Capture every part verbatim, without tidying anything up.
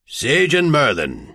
Sagen Merlin.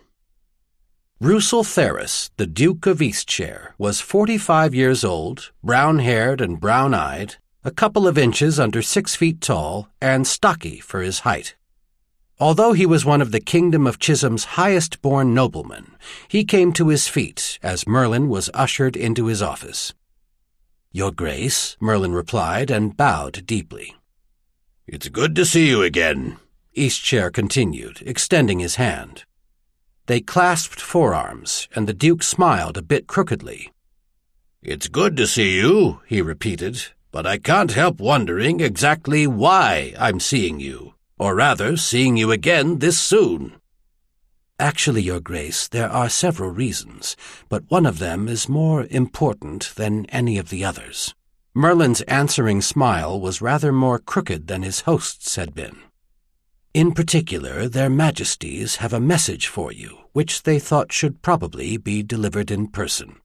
Rousel-Therys, the Duke of Eastshire, was forty-five years old, brown-haired and brown-eyed, a couple of inches under six feet tall, and stocky for his height. Although he was one of the Kingdom of Chisholm's highest-born noblemen, he came to his feet as Merlin was ushered into his office. "Your Grace," Merlin replied, and bowed deeply. "It's good to see you again," Eastshire continued, extending his hand. They clasped forearms, and the Duke smiled a bit crookedly. "It's good to see you," he repeated, "but I can't help wondering exactly why I'm seeing you, or rather seeing you again this soon." "Actually, Your Grace, there are several reasons, but one of them is more important than any of the others." Merlin's answering smile was rather more crooked than his host's had been. "In particular, their majesties have a message for you, which they thought should probably be delivered in person."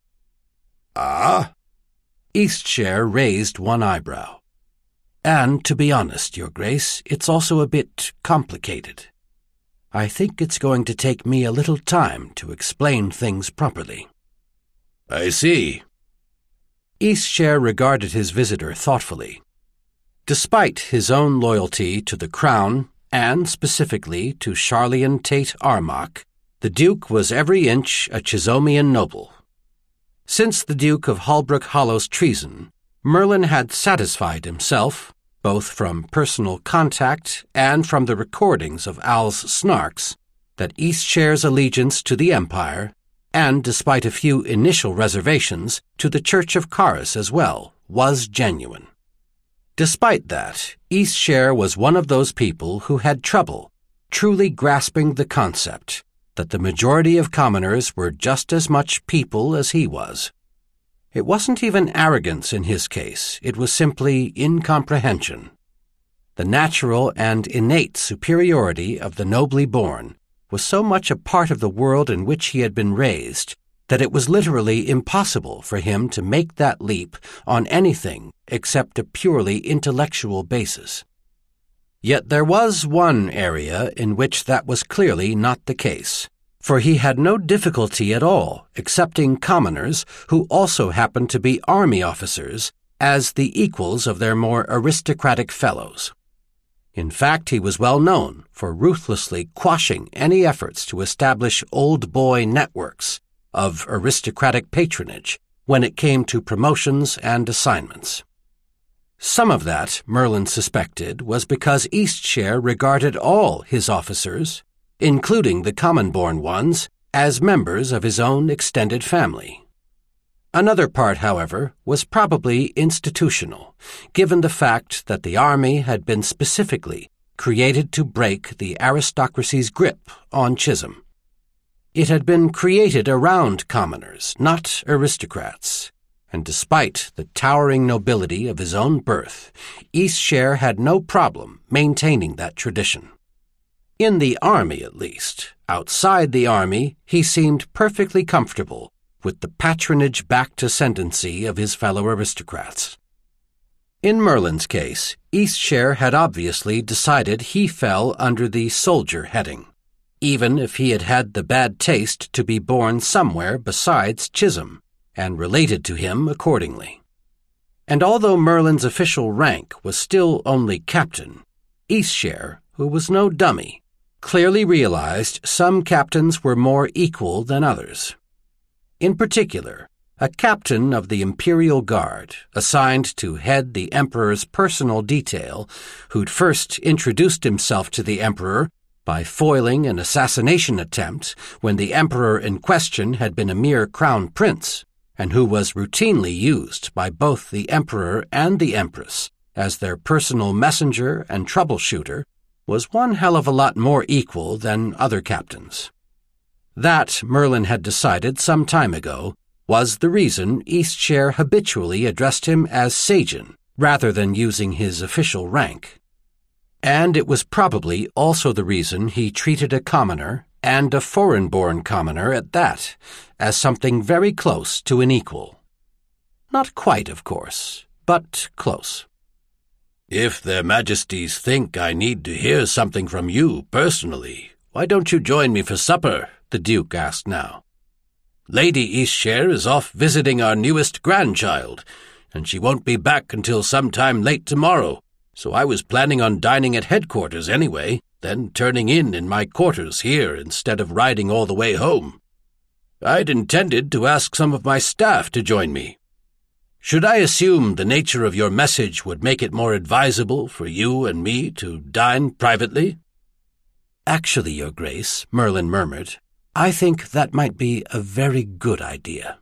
"Ah?" Eastshire raised one eyebrow. "And, to be honest, Your Grace, it's also a bit complicated. I think it's going to take me a little time to explain things properly." "I see." Eastshire regarded his visitor thoughtfully. Despite his own loyalty to the crown, and specifically to Charlian Tate Armagh, the Duke was every inch a Chisholmian noble. Since the Duke of Holbrook Hollow's treason, Merlin had satisfied himself, both from personal contact and from the recordings of Al's snarks, that Eastshire's allegiance to the Empire, and despite a few initial reservations, to the Church of Caras as well, was genuine. Despite that, Eastshire was one of those people who had trouble truly grasping the concept that the majority of commoners were just as much people as he was. It wasn't even arrogance in his case, it was simply incomprehension. The natural and innate superiority of the nobly born was so much a part of the world in which he had been raised that it was literally impossible for him to make that leap on anything except a purely intellectual basis. Yet there was one area in which that was clearly not the case, for he had no difficulty at all accepting commoners who also happened to be army officers as the equals of their more aristocratic fellows. In fact, he was well known for ruthlessly quashing any efforts to establish old boy networks of aristocratic patronage when it came to promotions and assignments. Some of that, Merlin suspected, was because Eastshire regarded all his officers, including the common-born ones, as members of his own extended family. Another part, however, was probably institutional, given the fact that the army had been specifically created to break the aristocracy's grip on Chisholm. It had been created around commoners, not aristocrats, and despite the towering nobility of his own birth, Eastshire had no problem maintaining that tradition. In the army, at least. Outside the army, he seemed perfectly comfortable with the patronage-backed ascendancy of his fellow aristocrats. In Merlin's case, Eastshire had obviously decided he fell under the soldier heading, even if he had had the bad taste to be born somewhere besides Chisholm, and related to him accordingly. And although Merlin's official rank was still only captain, Eastshire, who was no dummy, clearly realized some captains were more equal than others. In particular, a captain of the Imperial Guard, assigned to head the Emperor's personal detail, who'd first introduced himself to the Emperor by foiling an assassination attempt when the Emperor in question had been a mere crown prince, and who was routinely used by both the Emperor and the Empress as their personal messenger and troubleshooter, was one hell of a lot more equal than other captains. That, Merlin had decided some time ago, was the reason Eastshire habitually addressed him as Sagen, rather than using his official rank. And it was probably also the reason he treated a commoner, and a foreign-born commoner at that, as something very close to an equal. Not quite, of course, but close. "If their majesties think I need to hear something from you personally, Why don't you join me for supper? The Duke asked now. Lady Eastshire is off visiting our newest grandchild, and she won't be back until sometime late tomorrow, so I was planning on dining at headquarters anyway, then turning in in my quarters here instead of riding all the way home. I'd intended to ask some of my staff to join me. Should I assume the nature of your message would make it more advisable for you and me to dine privately? Actually, Your Grace, Merlin murmured, I think that might be a very good idea.